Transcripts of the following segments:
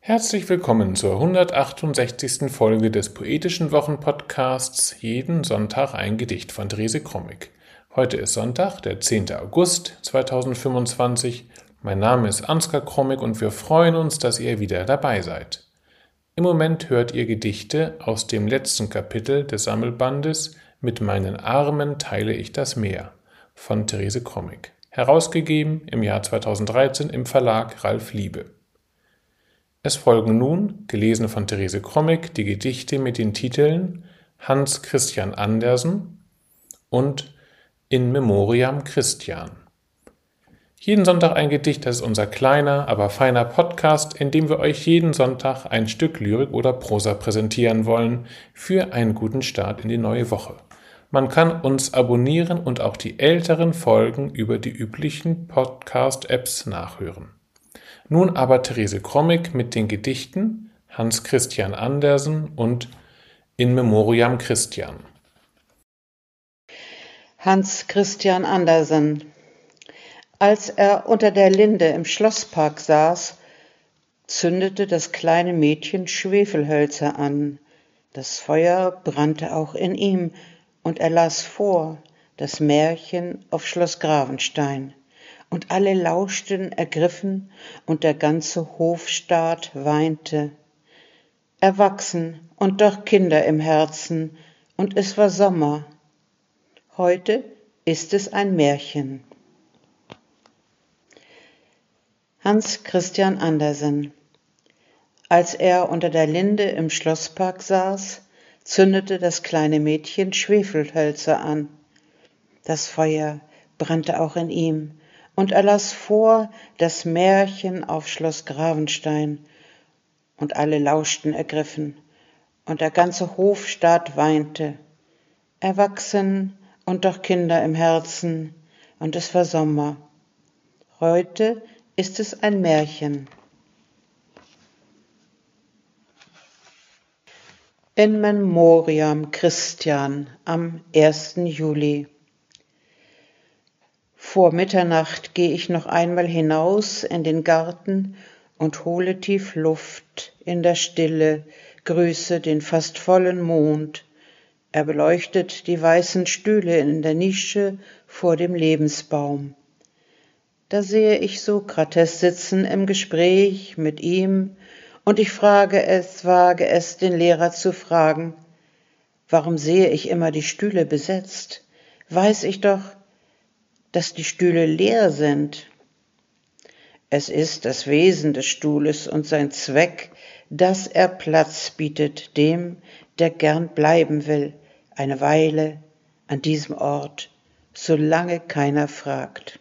Herzlich willkommen zur 168. Folge des Poetischen Wochenpodcasts Jeden Sonntag ein Gedicht von Therese Krommig. Heute ist Sonntag, der 10. August 2025. Mein Name ist Ansgar Krommig und wir freuen uns, dass ihr wieder dabei seid. Im Moment hört ihr Gedichte aus dem letzten Kapitel des Sammelbandes Mit meinen Armen teile ich das Meer von Therese Krommig, herausgegeben im Jahr 2013 im Verlag Ralf Liebe. Es folgen nun, gelesen von Therese Krommig, die Gedichte mit den Titeln Hans Christian Andersen und In Memoriam Christian. Jeden Sonntag ein Gedicht, das ist unser kleiner, aber feiner Podcast, in dem wir euch jeden Sonntag ein Stück Lyrik oder Prosa präsentieren wollen für einen guten Start in die neue Woche. Man kann uns abonnieren und auch die älteren Folgen über die üblichen Podcast-Apps nachhören. Nun aber Therese Krommig mit den Gedichten Hans Christian Andersen und In Memoriam Christian. Hans Christian Andersen. Als er unter der Linde im Schlosspark saß, zündete das kleine Mädchen Schwefelhölzer an. Das Feuer brannte auch in ihm, und er las vor das Märchen auf Schloss Gravenstein. Und alle lauschten ergriffen, und der ganze Hofstaat weinte. Erwachsen und doch Kinder im Herzen, und es war Sommer. Heute ist es ein Märchen. Hans Christian Andersen. Als er unter der Linde im Schlosspark saß, zündete das kleine Mädchen Schwefelhölzer an. Das Feuer brannte auch in ihm, und er las vor das Märchen auf Schloss Gravenstein, und alle lauschten ergriffen, und der ganze Hofstaat weinte. Erwachsen und doch Kinder im Herzen, und es war Sommer. Heute ist es ein Märchen. In Memoriam Christian am 1. Juli. Vor Mitternacht gehe ich noch einmal hinaus in den Garten und hole tief Luft in der Stille, grüße den fast vollen Mond. Er beleuchtet die weißen Stühle in der Nische vor dem Lebensbaum. Da sehe ich Sokrates sitzen im Gespräch mit ihm, und ich wage es, den Lehrer zu fragen: Warum sehe ich immer die Stühle besetzt? Weiß ich doch, dass die Stühle leer sind. Es ist das Wesen des Stuhles und sein Zweck, dass er Platz bietet dem, der gern bleiben will, eine Weile an diesem Ort, solange keiner fragt.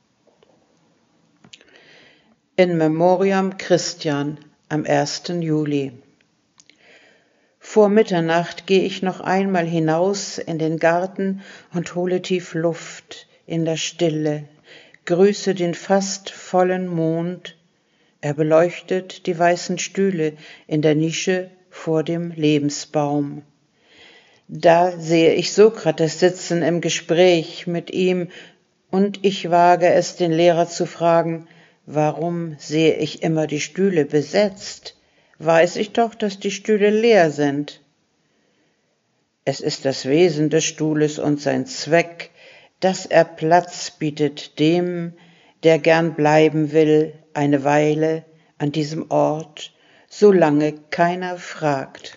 In Memoriam Christian am 1. Juli. Vor Mitternacht gehe ich noch einmal hinaus in den Garten und hole tief Luft in der Stille, grüße den fast vollen Mond. Er beleuchtet die weißen Stühle in der Nische vor dem Lebensbaum. Da sehe ich Sokrates sitzen im Gespräch mit ihm, und ich wage es, den Lehrer zu fragen: Warum sehe ich immer die Stühle besetzt? Weiß ich doch, dass die Stühle leer sind. Es ist das Wesen des Stuhles und sein Zweck, dass er Platz bietet dem, der gern bleiben will, eine Weile an diesem Ort, solange keiner fragt.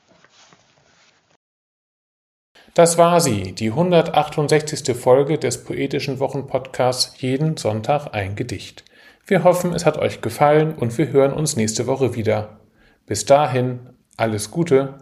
Das war sie, die 168. Folge des Poetischen Wochenpodcasts Jeden Sonntag ein Gedicht. Wir hoffen, es hat euch gefallen und wir hören uns nächste Woche wieder. Bis dahin, alles Gute!